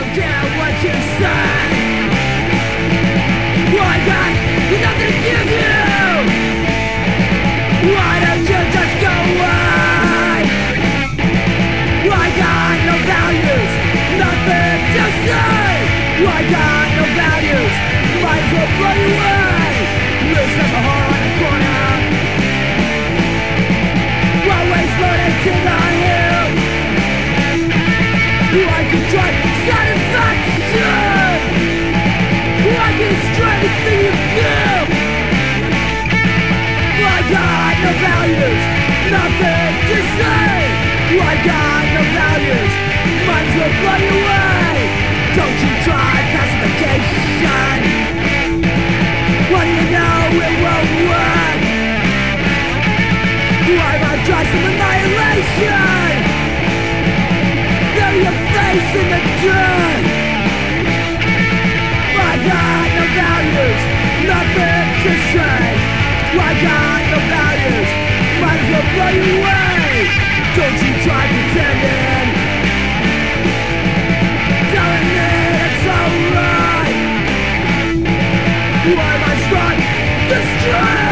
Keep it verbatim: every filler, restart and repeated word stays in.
don't care what you say. I got nothing to give you. Why don't you just go away? I got no values, nothing to say. I got no values, might as well blow you away. Lose like a whore on the corner, always loaded to the hill. I can try satisfaction, I can destroy everything you feel. I got no values, nothing to say. I got no values, might as well blow you away. Don't you try pacification, what do you know, it won't work. I might try some annihilation, bury your face in the dirt. I got no values, nothing to say. I got no values, might as well blow you away. Don't you try pretending, telling me it's alright. Why am I strong? Destroy!